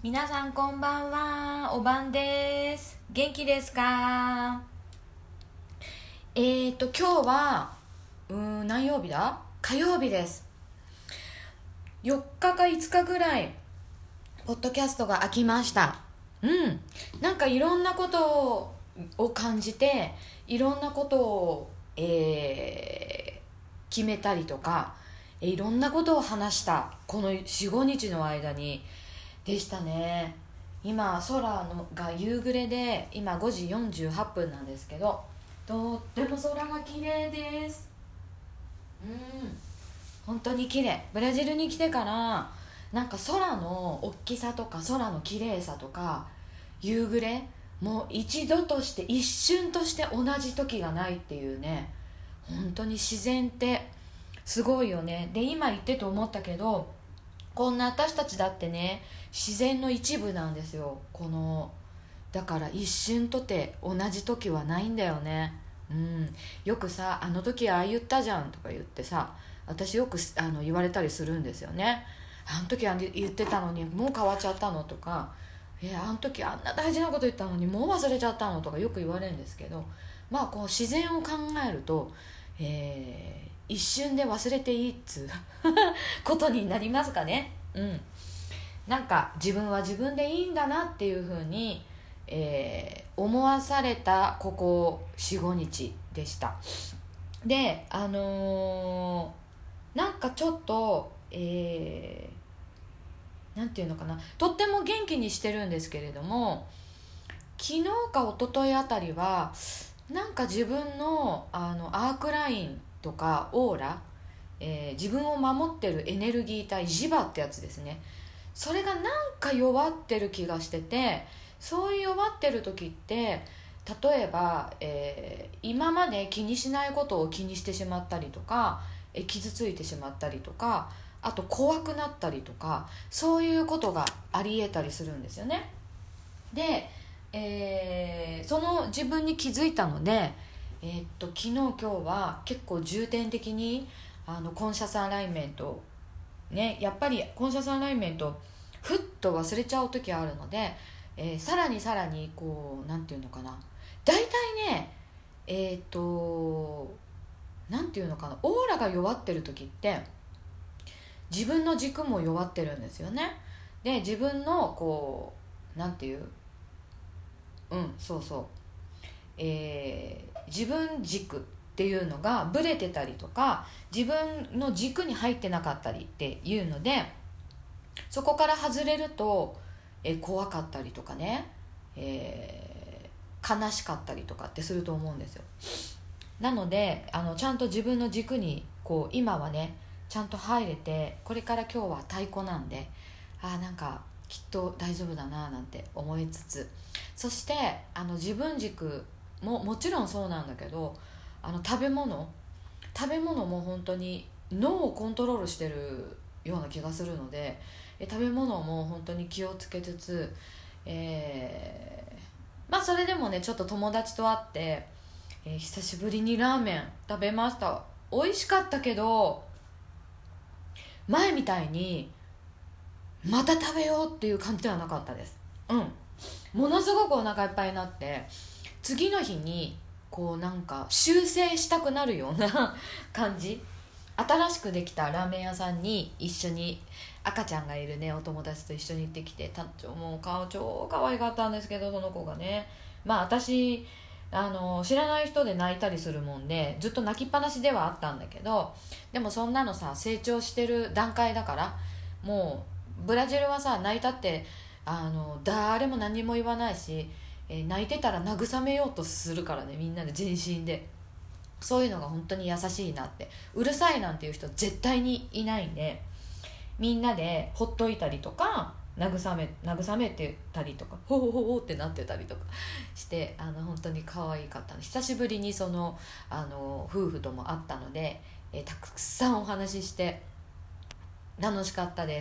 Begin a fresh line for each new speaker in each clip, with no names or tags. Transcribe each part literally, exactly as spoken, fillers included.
皆さんこんばんは、おばんです。元気ですか？えーと今日はうーん何曜日だ？火曜日です。よっかかいつかぐらいポッドキャストが空きました。うんなんかいろんなことを感じて、いろんなことを、えー決めたりとか、いろんなことを話したこのよん、ごにちの間にでしたね。今空のが夕暮れで、今ごじよんじゅうはっぷんなんですけど、とっても空が綺麗です。うん本当に綺麗。ブラジルに来てからなんか空の大きさとか空の綺麗さとか夕暮れ、もう一度として一瞬として同じ時がないっていうね。本当に自然ってすごいよね。で今言ってて思ったけど、こんな私たちだってね、自然の一部なんですよ。このだから一瞬とて同じ時はないんだよね。うんよくさ、あの時ああ言ったじゃんとか言ってさ、私よくあの言われたりするんですよね。あの時あ言ってたのにもう変わっちゃったのとか、えあの時あんな大事なこと言ったのにもう忘れちゃったのとかよく言われるんですけど、まあこう自然を考えると、えー一瞬で忘れていいっつうことになりますかね。うんなんか自分は自分でいいんだなっていうふうに、えー思わされたここよん、ごにちでした。であのーなんかちょっと、えーなんていうのかな、とっても元気にしてるんですけれども、昨日か一昨日あたりはなんか自分の、あのアークラインとかオーラ、えー自分を守ってるエネルギー体磁場ってやつですね。それがなんか弱ってる気がしてて、そういう弱ってる時って例えば、えー今まで気にしないことを気にしてしまったりとか、えー傷ついてしまったりとか、あと怖くなったりとか、そういうことがありえたりするんですよね。で、えーその自分に気づいたので、えーっと昨日今日は結構重点的にあのコンシャスアライメントね、やっぱりコンシャスアライメントふっと忘れちゃう時あるので、えーさらにさらにこうなんていうのかな、大体ね、えーっとなんていうのかな、オーラが弱ってる時って自分の軸も弱ってるんですよね。で自分のこうなんていう、うんそうそう、えー自分軸っていうのがブレてたりとか、自分の軸に入ってなかったりっていうので、そこから外れると、えー怖かったりとかね、えー悲しかったりとかってすると思うんですよ。なのであのちゃんと自分の軸にこう今はねちゃんと入れて、これから今日は太鼓なんで、あーなんかきっと大丈夫だななんて思いつつ、そしてあの自分軸ももちろんそうなんだけど、あの食べ物食べ物も本当に脳をコントロールしてるような気がするので、え食べ物も本当に気をつけつつ、えーまあそれでもねちょっと友達と会って、えー久しぶりにラーメン食べました。美味しかったけど、前みたいにまた食べようっていう感じではなかったです。うんものすごくお腹いっぱいになって、次の日にこうなんか修正したくなるような感じ。新しくできたラーメン屋さんに一緒に、赤ちゃんがいるねお友達と一緒に行ってきて、たもう顔超可愛かったんですけど、その子がね、まあ私あの知らない人で泣いたりするもんでずっと泣きっぱなしではあったんだけど、でもそんなのさ成長してる段階だから、もうブラジルはさ泣いたってあの誰も何も言わないし、えー泣いてたら慰めようとするからね、みんなで全身で。そういうのが本当に優しいなって。うるさいなんていう人絶対にいないんで、みんなでほっといたりとか、慰め慰めてたりとか、ほほほほってなってたりとかして、あの本当に可愛かったの。久しぶりにそのあの夫婦とも会ったので、えーたくさんお話しして楽しかったです。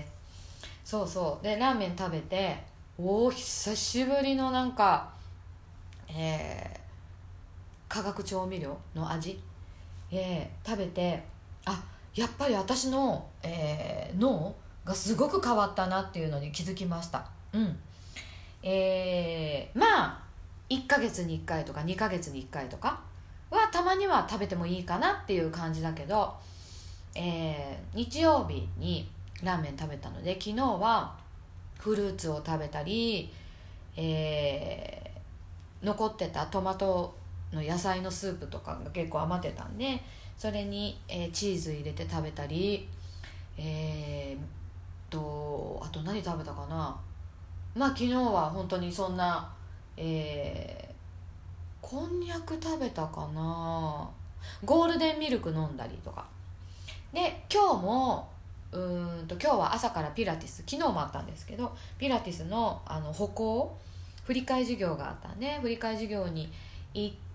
そうそうでラーメン食べて、おお久しぶりのなんか、えー化学調味料の味、えー食べて、あやっぱり私の、えー脳がすごく変わったなっていうのに気づきました。 うんえー、まあいっかげつにいっかいとかにかげつにいっかいとかはたまには食べてもいいかなっていう感じだけど、えー、日曜日にラーメン食べたので、昨日はフルーツを食べたり、えー、残ってたトマトの野菜のスープとかが結構余ってたんで、それに、えー、チーズ入れて食べたり、えー、とあと何食べたかな。まあ昨日は本当にそんな、えー、こんにゃく食べたかな、ゴールデンミルク飲んだりとかで、今日もうーんと今日は朝からピラティス、昨日もあったんですけど、ピラティスのあの歩行振り替え授業があったんで、振り替え授業に行って、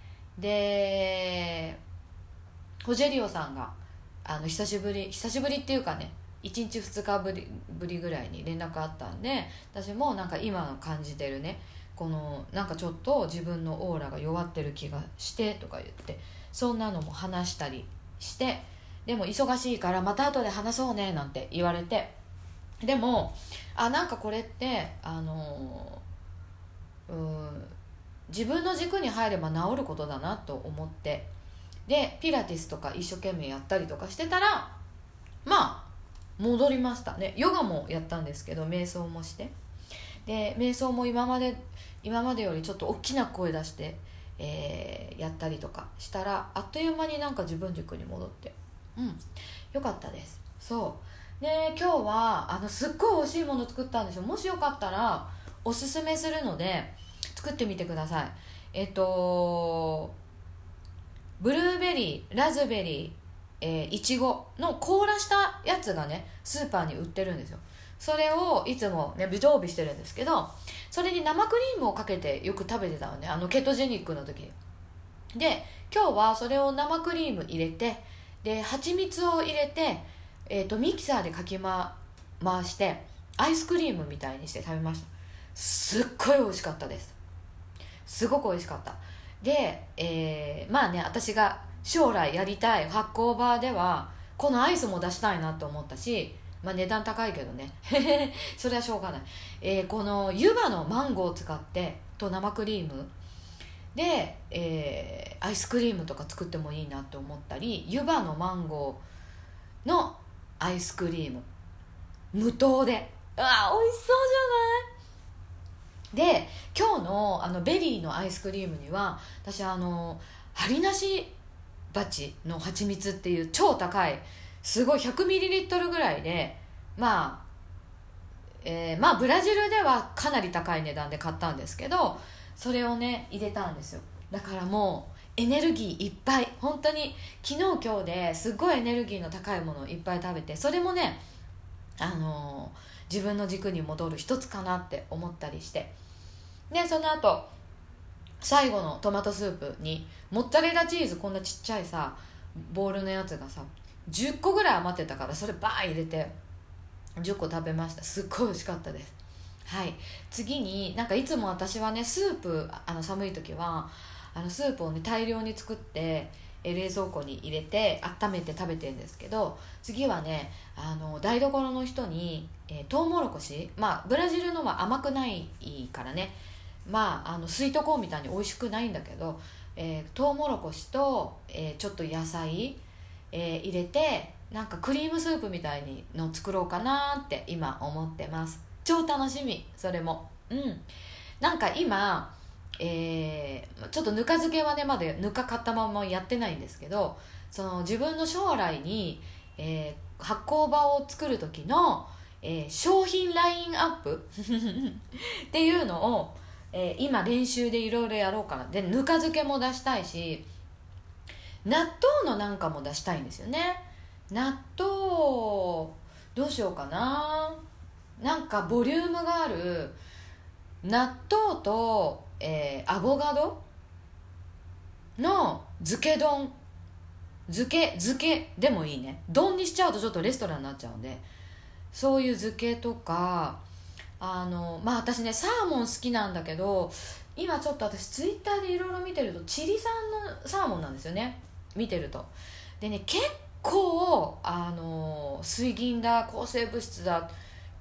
でホジェリオさんがあの久しぶり久しぶりっていうかね、いちにちふつかぶりぶりぐらいに連絡あったんで、私もなんか今の感じてるね、このなんかちょっと自分のオーラが弱ってる気がしてとか言って、そんなのも話したりして、でも忙しいからまた後で話そうねなんて言われて、でもあなんかこれってあのうーん自分の軸に入れば治ることだなと思って、でピラティスとか一生懸命やったりとかしてたら、まあ戻りましたね。ヨガもやったんですけど、瞑想もして、で瞑想も今まで今までよりちょっと大きな声出して、えー、やったりとかしたら、あっという間になんか自分軸に戻って、うんよかったです。そうで今日はあのすっごい美味しいもの作ったんですよ。もしよかったらおすすめするので作ってみてください。えっとブルーベリー、ラズベリー、えー、いちごの凍らしたやつがねスーパーに売ってるんですよ。それをいつもね常備してるんですけど、それに生クリームをかけてよく食べてたのね、あのケトジェニックの時に。で今日はそれを生クリーム入れて、で蜂蜜を入れて、えー、とミキサーでかき、ま、回してアイスクリームみたいにして食べました。すっごい美味しかったです。すごく美味しかった。で、えー、まあね私が将来やりたい発酵バーではこのアイスも出したいなと思ったし、まあ値段高いけどねそれはしょうがない、えー、この湯葉のマンゴーを使ってと生クリームで、えー、アイスクリームとか作ってもいいなと思ったり、湯葉のマンゴーのアイスクリーム無糖で、うわ美味しそうじゃない。で今日のあのベリーのアイスクリームには私あのハリナシ鉢の蜂蜜っていう超高いすごい ひゃくミリリットル ぐらいで、まあ、えー、まあブラジルではかなり高い値段で買ったんですけど、それをね入れたんですよ。だからもうエネルギーいっぱい、本当に昨日今日ですごいエネルギーの高いものをいっぱい食べて、それもねあのー、自分の軸に戻る一つかなって思ったりして、でその後最後のトマトスープにモッツァレラチーズ、こんなちっちゃいさボールのやつがさじゅっこぐらい余ってたから、それバーン入れてじゅっこ食べました。すっごい美味しかったです。はい、次になんかいつも私はねスープ、あの寒い時はあのスープをね大量に作ってえ冷蔵庫に入れて温めて食べてるんですけど、次はねあの台所の人に、えー、トウモロコシ、まあブラジルのは甘くないからね、まああのスイートコーンみたいに美味しくないんだけど、えー、トウモロコシと、えー、ちょっと野菜、えー、入れてなんかクリームスープみたいにの作ろうかなって今思ってます。超楽しみ、それも。うんなんか今、えー、ちょっとぬか漬けはねまだぬか買ったままやってないんですけど、その自分の将来に、えー、発酵場を作る時の、えー、商品ラインアップっていうのを、えー、今練習でいろいろやろうかな。でぬか漬けも出したいし、納豆のなんかも出したいんですよね。納豆どうしようかな。なんかボリュームがある納豆と、えー、アボカドの漬け丼、漬け漬けでもいいね。丼にしちゃうとちょっとレストランになっちゃうんで、そういう漬けとか、あのまあ私ねサーモン好きなんだけど、今ちょっと私ツイッターでいろいろ見てるとチリ産のサーモンなんですよね、見てると。でね結構あの水銀だ抗生物質だ結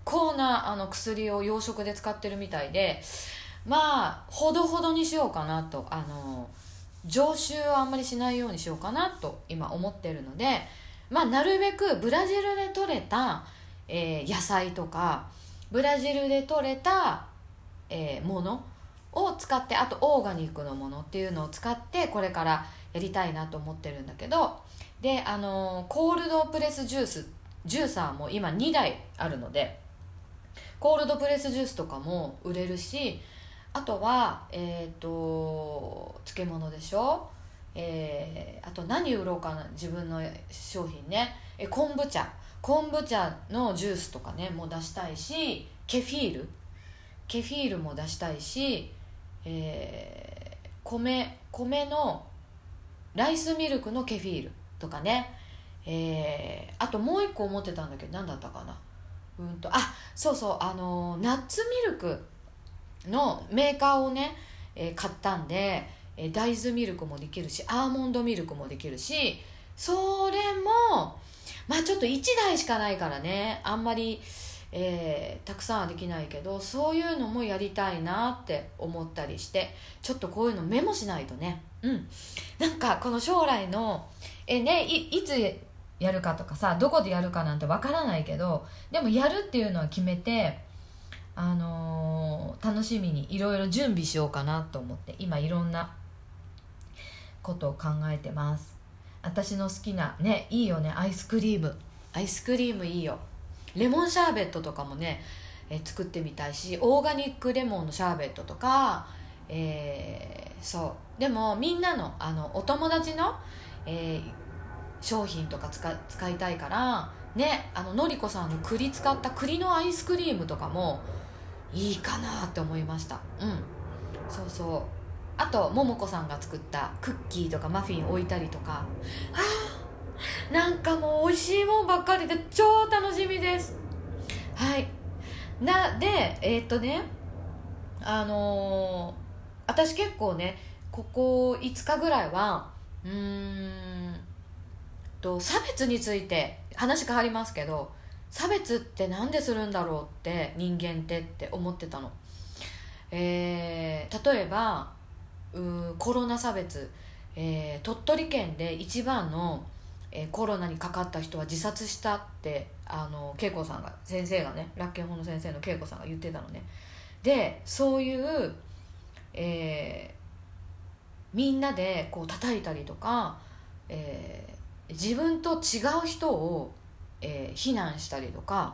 構なあの薬を養殖で使ってるみたいで、まあほどほどにしようかなと、あの常習はあんまりしないようにしようかなと今思ってるので、まあなるべくブラジルで採れた、えー野菜とかブラジルで採れた、えーものを使って、あとオーガニックのものっていうのを使ってこれからやりたいなと思ってるんだけど、であのーコールドプレスジュースジューサーも今にだいあるので、コールドプレスジュースとかも売れるし、あとはえっ、と漬物でしょ、えーあと何売ろうかな、自分の商品ね、え昆布茶昆布茶のジュースとかねもう出したいし、ケフィールケフィールも出したいし、えー米米のライスミルクのケフィールとかね、えーあともう一個思ってたんだけど何だったかな、うんとあそうそう、あのナッツミルクのメーカーをね、えー買ったんで、えー大豆ミルクもできるしアーモンドミルクもできるし、それもまあちょっといちだいしかないからね、あんまり、えーたくさんはできないけど、そういうのもやりたいなって思ったりして、ちょっとこういうのメモしないとね。うんなんかこの将来のえね い, いつやるかとかさ、どこでやるかなんてわからないけど、でもやるっていうのは決めて、あのー楽しみにいろいろ準備しようかなと思って、今いろんなことを考えてます。私の好きなね、いいよね、アイスクリームアイスクリームいいよ。レモンシャーベットとかもね、え作ってみたいし、オーガニックレモンのシャーベットとか、えーそうでもみんなのあのお友達の、えー商品とか使使いたいからね、あののりこさんの栗使った栗のアイスクリームとかもいいかなって思いました。うんそうそう、あとももこさんが作ったクッキーとかマフィン置いたりとか、あーなんかもう美味しいもんばっかりで超楽しみです。はいなでえーっとねあのー私結構ねここいつかぐらいはうーんと差別について話変わりますけど、差別ってなんでするんだろうって人間ってって思ってたの。えー例えばうーコロナ差別、えー鳥取県で一番の、えーコロナにかかった人は自殺したってあの恵子さんが先生がね、楽健法の先生の恵子さんが言ってたのね。でそういう、えーみんなでこう叩いたりとか、えー自分と違う人を、えー非難したりとか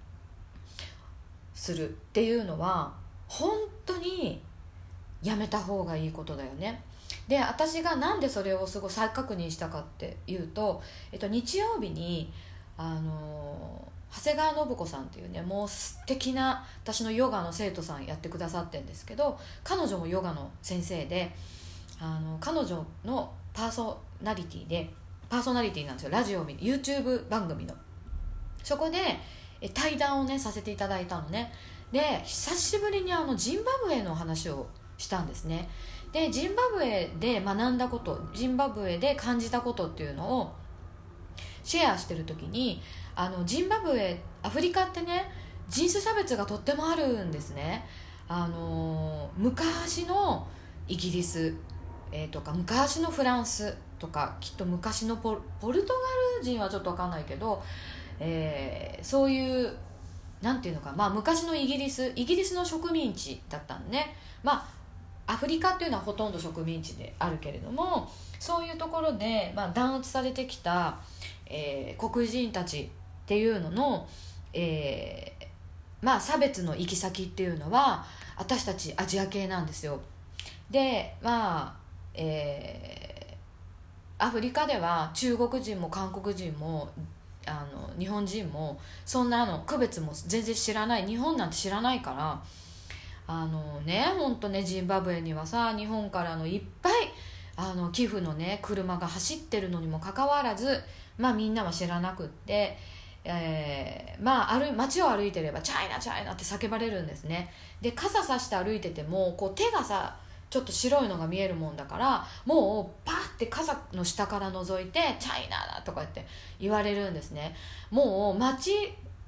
するっていうのは本当にやめた方がいいことだよね。で私がなんでそれをすごい再確認したかっていうと、えっと、日曜日にあの長谷川信子さんっていうね、もう素敵な私のヨガの生徒さんやってくださってるんですけど、彼女もヨガの先生で、あの彼女のパーソナリティでパーソナリティなんですよ、ラジオを見 YouTube 番組の。そこでえ対談をねさせていただいたのね。で久しぶりにあのジンバブエの話をしたんですね。でジンバブエで学んだこと、ジンバブエで感じたことっていうのをシェアしてる時に、あのジンバブエアフリカってね、人種差別がとってもあるんですね。あの昔のイギリス、えー、とか昔のフランスとか、きっと昔のポル、ポルトガル人はちょっと分かんないけど、えーそういうなんていうのか、まあ、昔のイギリスイギリスの植民地だったんでね、まあ、アフリカっていうのはほとんど植民地であるけれども、そういうところで、まあ、弾圧されてきた、えー黒人たちっていうのの、えーまあ、差別の行き先っていうのは私たちアジア系なんですよ。でまあ、えーアフリカでは中国人も韓国人もあの日本人もそんなの区別も全然知らない、日本なんて知らないから、あのね本当ね、ジンバブエにはさ、日本からのいっぱいあの寄付のね車が走ってるのにもかかわらず、まあみんなは知らなくって、えー、まあ歩街を歩いてればチャイナチャイナって叫ばれるんですね。で傘さして歩いててもこう手がさちょっと白いのが見えるもんだから、もうパーって傘の下から覗いてチャイナだとか言って言われるんですね。もう街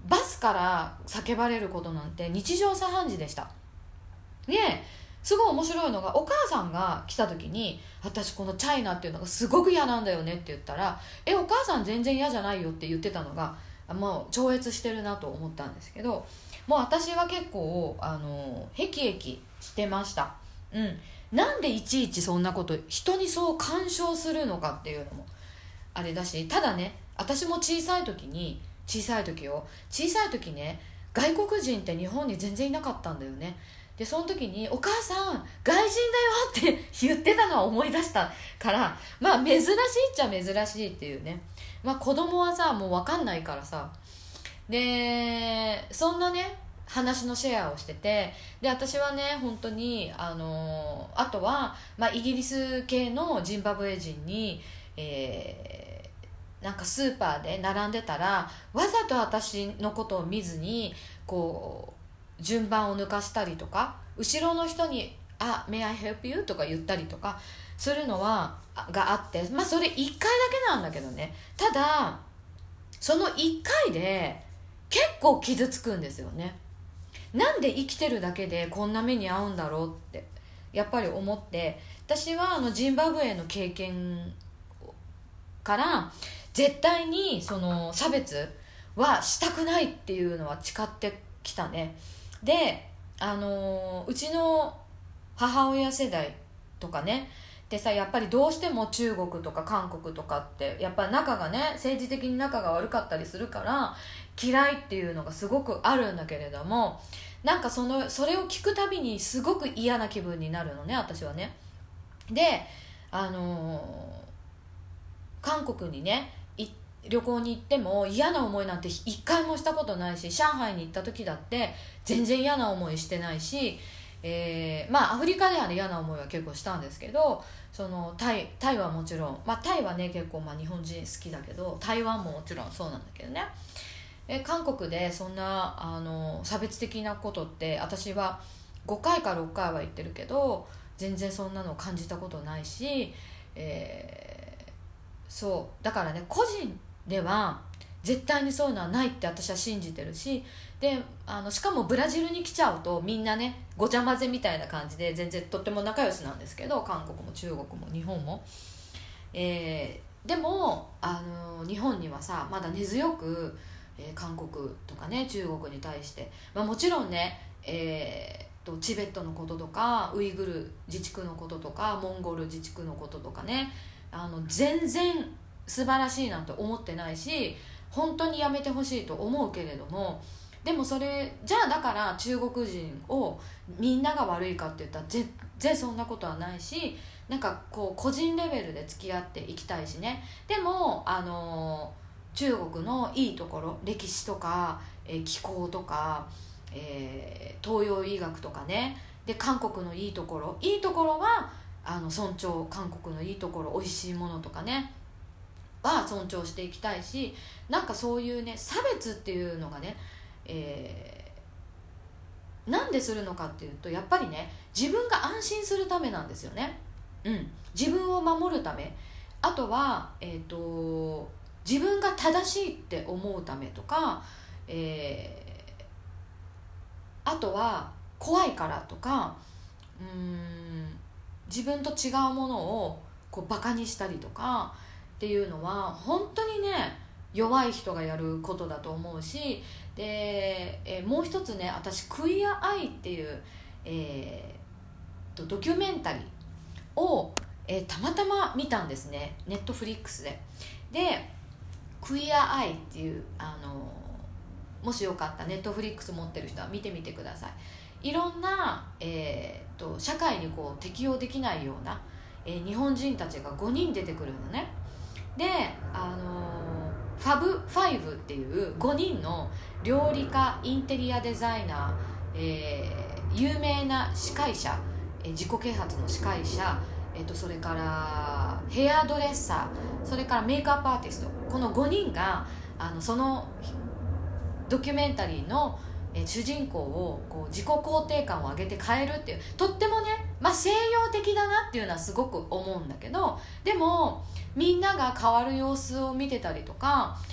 バスから叫ばれることなんて日常茶飯事でした。ですごい面白いのが、お母さんが来た時に私このチャイナっていうのがすごく嫌なんだよねって言ったら、えお母さん全然嫌じゃないよって言ってたのがもう超越してるなと思ったんですけど、もう私は結構あのへきへきしてました。うんなんでいちいちそんなこと人にそう干渉するのかっていうのもあれだし、ただね私も小さい時に小さい時よ小さい時ね外国人って日本に全然いなかったんだよね。でその時にお母さん外人だよって言ってたのを思い出したから、まあ珍しいっちゃ珍しいっていうね。まあ子供はさもう分かんないからさ、でそんなね話のシェアをしてて、で私はね本当にあのあとは、まあ、イギリス系のジンバブエ人に、えー、なんかスーパーで並んでたらわざと私のことを見ずにこう順番を抜かしたりとか、後ろの人に「あ、May I help you?」とか言ったりとかするのはがあって、まあそれいっかいだけなんだけどね。ただそのいっかいで結構傷つくんですよね。なんで生きてるだけでこんな目に遭うんだろうってやっぱり思って、私はあのジンバブエの経験から絶対にその差別はしたくないっていうのは誓ってきたね。で、あのー、うちの母親世代とかねでさ、やっぱりどうしても中国とか韓国とかってやっぱり仲がね政治的に仲が悪かったりするから嫌いっていうのがすごくあるんだけれども、なんかそのそれを聞くたびにすごく嫌な気分になるのね私はね。であのー、韓国にね旅行に行っても嫌な思いなんて一回もしたことないし、上海に行った時だって全然嫌な思いしてないし、えー、まあアフリカでは、ね、嫌な思いは結構したんですけど、そのタイ、タイはもちろん、まあ、タイはね結構まあ日本人好きだけど台湾ももちろんそうなんだけどね。え韓国でそんなあの差別的なことって私はごかいかろっかいは言ってるけど全然そんなのを感じたことないし、えー、そうだからね個人では絶対にそういうのはないって私は信じてるし、であのしかもブラジルに来ちゃうとみんなねごちゃ混ぜみたいな感じで全然とっても仲良しなんですけど、韓国も中国も日本も、えー、でもあの日本にはさまだ根強く、えー、韓国とかね中国に対して、まあ、もちろんね、えー、とチベットのこととかウイグル自治区のこととかモンゴル自治区のこととかねあの全然素晴らしいなんて思ってないし本当にやめてほしいと思うけれども、でもそれじゃあだから中国人をみんなが悪いかって言ったら全然そんなことはないし、なんかこう個人レベルで付き合っていきたいしね。でもあの中国のいいところ歴史とか、えー、気候とか、えー、東洋医学とかねで韓国のいいところいいところはあの尊重、韓国のいいところ美味しいものとかねは尊重していきたいし、なんかそういうね差別っていうのがね、えー、なんでするのかっていうとやっぱりね自分が安心するためなんですよね。うん、自分を守るため、あとは、えーと、自分が正しいって思うためとか、えー、あとは怖いからとか、うーん自分と違うものをこうバカにしたりとかっていうのは本当にね弱い人がやることだと思うし、で、えー、もう一つね私クイアアイっていう、えー、とドキュメンタリーを、えー、たまたま見たんですねネットフリックスで。でクイアアイっていうあのもしよかったらネットフリックス持ってる人は見てみてください。いろんな、えー、と社会にこう適応できないような、えー、日本人たちがごにん出てくるのね。で、あのー、ファブファイブっていうごにんの料理家インテリアデザイナー、えー、有名な司会者、えー、自己啓発の司会者、えー、とそれからヘアドレッサー、それからメイクアップアーティスト、このごにんがあのそのドキュメンタリーの主人公をこう自己肯定感を上げて変えるっていう、とってもね、まあ、西洋的だなっていうのはすごく思うんだけど、でもみんなが変わる様子を見てたりとか、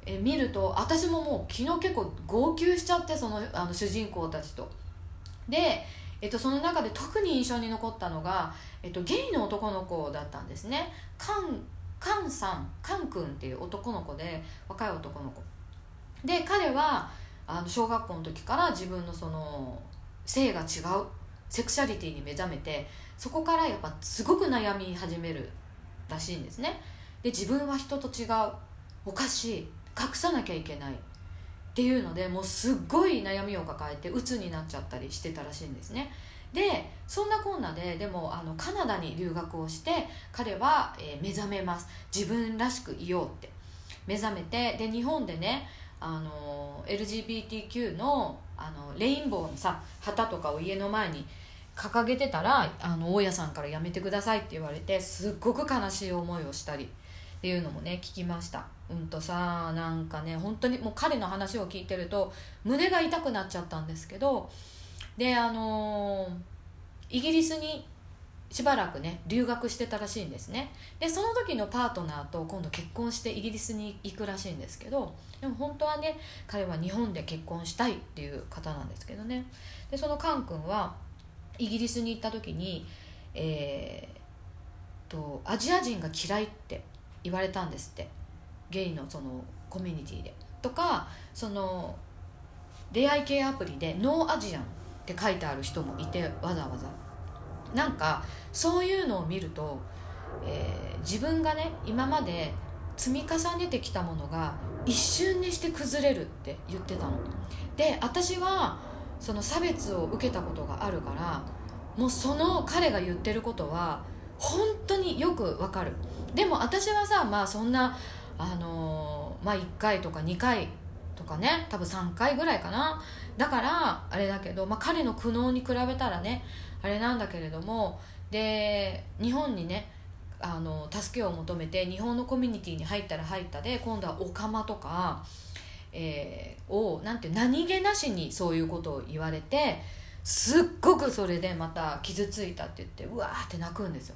え見ると、私ももう昨日結構号泣しちゃって、そのあの主人公たちと。で、えっと、その中で特に印象に残ったのが、えっと、ゲイの男の子だったんですね。カンカンさんカン君っていう男の子で、若い男の子で、彼はあの小学校の時から自分のその性が違うセクシャリティに目覚めて、そこからやっぱすごく悩み始めるらしいんですね。で、自分は人と違う、おかしい、隠さなきゃいけないっていうので、もうすっごい悩みを抱えて鬱になっちゃったりしてたらしいんですね。で、そんなこんなで、でもあのカナダに留学をして、彼は、えー目覚めます。自分らしくいようって目覚めて、で日本でね、あの エルジービーティーキュー の, あのレインボーのさ旗とかを家の前に掲げてたら、あの大家さんからやめてくださいって言われて、すっごく悲しい思いをしたりっていうのもね聞きました。うんとさ、なんかね、本当にもう彼の話を聞いてると胸が痛くなっちゃったんですけど、であのーイギリスにしばらくね留学してたらしいんですね。でその時のパートナーと今度結婚してイギリスに行くらしいんですけど、でも本当はね、彼は日本で結婚したいっていう方なんですけどね。でそのカン君はイギリスに行った時に、えー、とアジア人が嫌いって言われたんですって、ゲイのそのコミュニティで。とか、その出会い系アプリでノーアジアンって書いてある人もいて、わざわざなんかそういうのを見ると、えー自分がね今まで積み重ねてきたものが一瞬にして崩れるって言ってたので、私はその差別を受けたことがあるから、もうその彼が言ってることは本当によくわかる。でも私はさ、まあそんなあのーまあいっかいとかにかいとかね、多分さんかいぐらいかな、だからあれだけど、まあ、彼の苦悩に比べたらねあれなんだけれども、で日本にねあの助けを求めて日本のコミュニティに入ったら入ったで、今度はオカマとか、えー、をなんて何気なしにそういうことを言われて、すっごくそれでまた傷ついたって言ってうわーって泣くんですよ。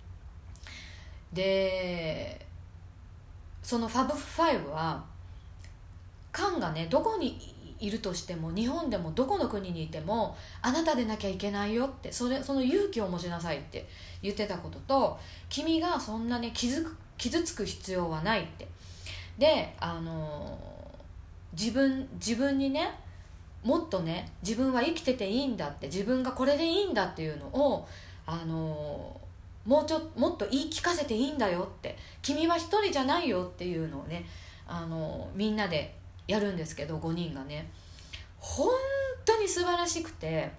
でそのファブファイブはカンがねどこにいるとしても、日本でもどこの国にいてもあなたでなきゃいけないよって、それその勇気を持ちなさいって言ってたことと、君がそんなね傷つく傷つく必要はないって。であの自分自分にねもっとね自分は生きてていいんだって、自分がこれでいいんだっていうのをあのもうちょもっと言い聞かせていいんだよって、君は一人じゃないよっていうのをねあのみんなでやるんですけど、ごにんがね本当に素晴らしくて、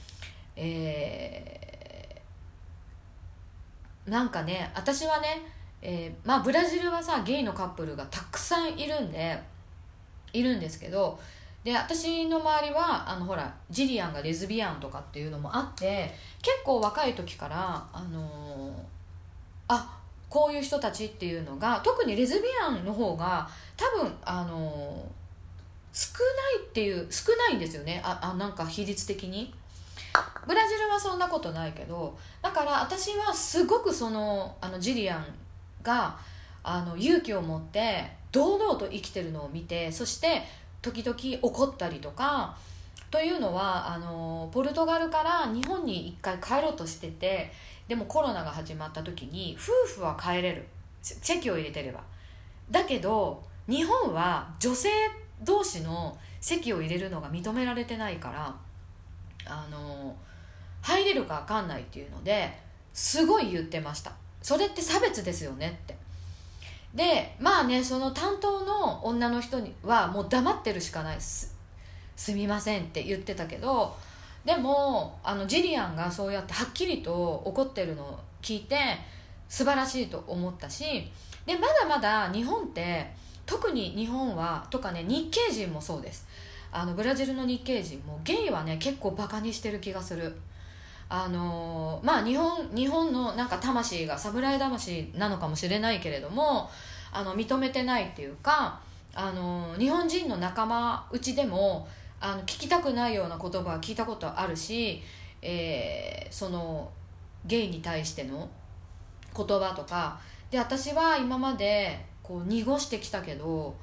えー、なんかね私はね、えー、まあブラジルはさゲイのカップルがたくさんいるんでいるんですけど、で私の周りはあのほらジリアンがレズビアンとかっていうのもあって、結構若い時からあのー、あこういう人たちっていうのが、特にレズビアンの方が多分あのー少ないっていう少ないんですよね、ああなんか比率的に。ブラジルはそんなことないけど、だから私はすごくそのあのジリアンがあの勇気を持って堂々と生きてるのを見て、そして時々怒ったりとかというのは、あのポルトガルから日本に一回帰ろうとしてて、でもコロナが始まった時に夫婦は帰れる、チェキを入れてれば。だけど日本は女性同士の席を入れるのが認められてないから、あの入れるか分かんないっていうのですごい言ってました。それって差別ですよねって。でまあね、その担当の女の人にはもう黙ってるしかないです、すみませんって言ってたけど、でもあのジリアンがそうやってはっきりと怒ってるのを聞いて素晴らしいと思ったし、でまだまだ日本って特に日本はとかね、日系人もそうです。あのブラジルの日系人もゲイはね結構バカにしてる気がする。あのー、まあ日本日本のなんか魂が侍魂なのかもしれないけれども、あの認めてないっていうか、あのー、日本人の仲間うちでもあの聞きたくないような言葉は聞いたことあるし、えー、そのゲイに対しての言葉とかで、私は今までこう濁してきたけど、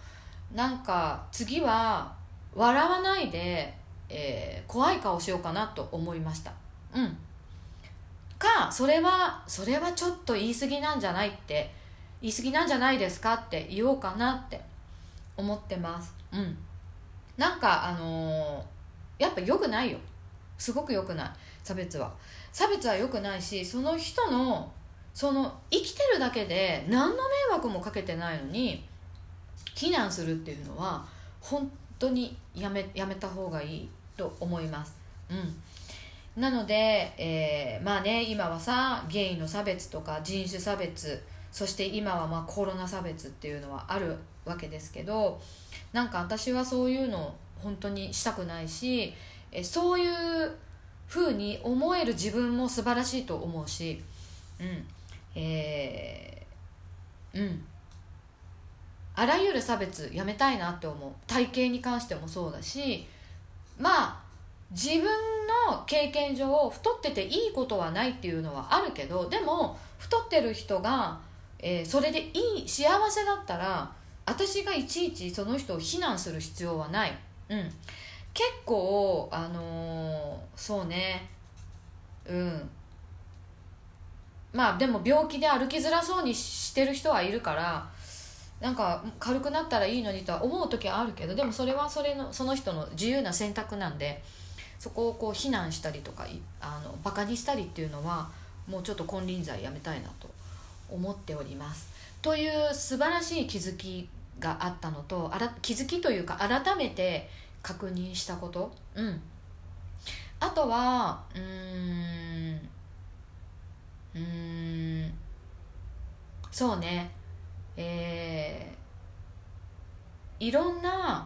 なんか次は笑わないで、えー怖い顔しようかなと思いました。うんか、それはそれはちょっと言い過ぎなんじゃないって言い過ぎなんじゃないですかって言おうかなって思ってます。うん。なんかあのーやっぱ良くないよ。すごく良くない。差別は差別は良くないし、その人のその生きてるだけで何の迷惑もかけてないのに非難するっていうのは本当にやめやめた方がいいと思います。うんなので、えーまあね、今はさ、ゲイの差別とか人種差別、そして今はまあコロナ差別っていうのはあるわけですけど、なんか私はそういうの本当にしたくないし、えそういう風に思える自分も素晴らしいと思うし、うんえー、うんあらゆる差別やめたいなって思う。体型に関してもそうだし、まあ自分の経験上太ってていいことはないっていうのはあるけど、でも太ってる人が、えーそれでいい幸せだったら私がいちいちその人を非難する必要はない。うん結構あのーそうねうんまあでも病気で歩きづらそうにしてる人はいるから、なんか軽くなったらいいのにとは思う時はあるけど、でもそれはそれのその人の自由な選択なんで、そこをこう非難したりとかいあのバカにしたりっていうのはもうちょっと金輪際やめたいなと思っております。という素晴らしい気づきがあったのと、あら気づきというか改めて確認したこと、うん、あとはうーんうーんそうねえーいろんな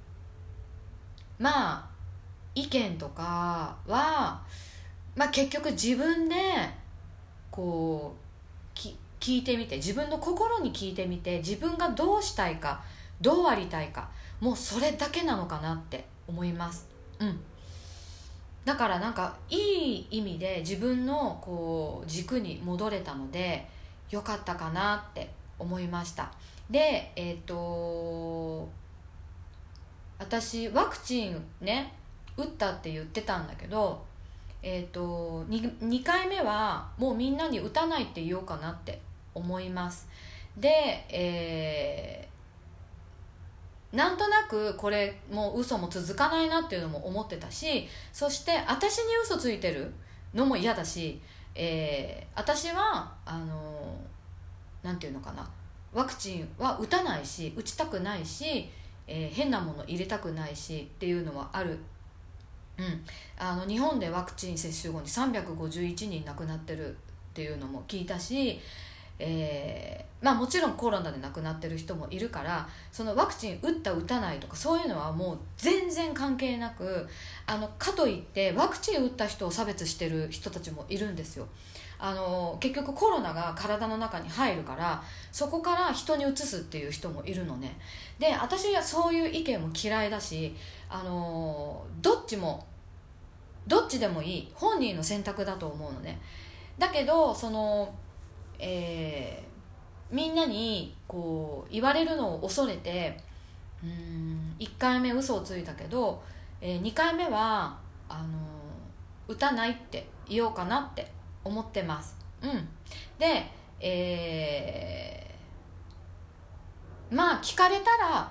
まあ意見とかは、まあ、結局自分でこうき聞いてみて、自分の心に聞いてみて、自分がどうしたいかどうありたいか、もうそれだけなのかなって思います。うんだからなんかいい意味で自分のこう軸に戻れたのでよかったかなって思いました。でえっ、と私ワクチンね打ったって言ってたんだけど、えっ、と 2, にかいめはもうみんなに打たないって言おうかなって思います。で、えーなんとなくこれもう嘘も続かないなっていうのも思ってたし、そして私に嘘ついてるのも嫌だし、えー私はあのなんていうのかな、ワクチンは打たないし打ちたくないし、えー変なもの入れたくないしっていうのはある。うん、あの日本でワクチン接種後にさんびゃくごじゅういちにん亡くなってるっていうのも聞いたし、えーまあ、もちろんコロナで亡くなってる人もいるから、そのワクチン打った打たないとかそういうのはもう全然関係なく、あのかといってワクチン打った人を差別してる人たちもいるんですよ。あの結局コロナが体の中に入るからそこから人に移すっていう人もいるのね。で私はそういう意見も嫌いだし、あのどっちもどっちでもいい本人の選択だと思うのね。だけどそのえーみんなにこう言われるのを恐れて、うーんいっかいめ嘘をついたけど、えーにかいめはあの打たないって言おうかなって思ってます。うんで、えーまあ聞かれたら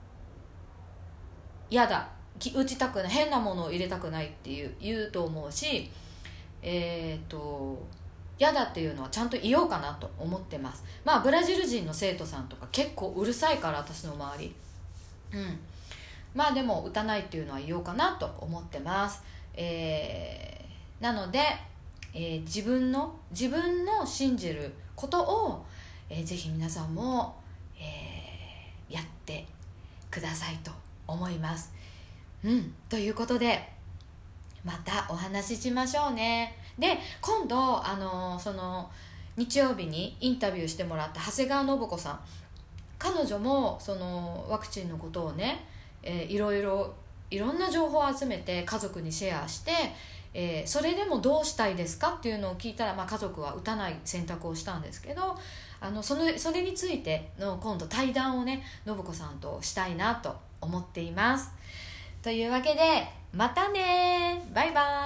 嫌だ、き打ちたくない、変なものを入れたくないっていう言うと思うし、えっ、と嫌だっていうのはちゃんと言おうかなと思ってます。まあブラジル人の生徒さんとか結構うるさいから、私の周り。うんまあでも打たないっていうのは言おうかなと思ってます。えーなので、えー自分の自分の信じることを、えーぜひ皆さんも、えーやってくださいと思います。うんということでまたお話ししましょうね。で今度あのその日曜日にインタビューしてもらった長谷川信子さん、彼女もそのワクチンのことをね、えーいろいろいろんな情報を集めて家族にシェアして、 えー、それでもどうしたいですかっていうのを聞いたら、まあ、家族は打たない選択をしたんですけど、あの そ, のそれについての今度対談をね信子さんとしたいなと思っています。というわけでまたね、バイバイ。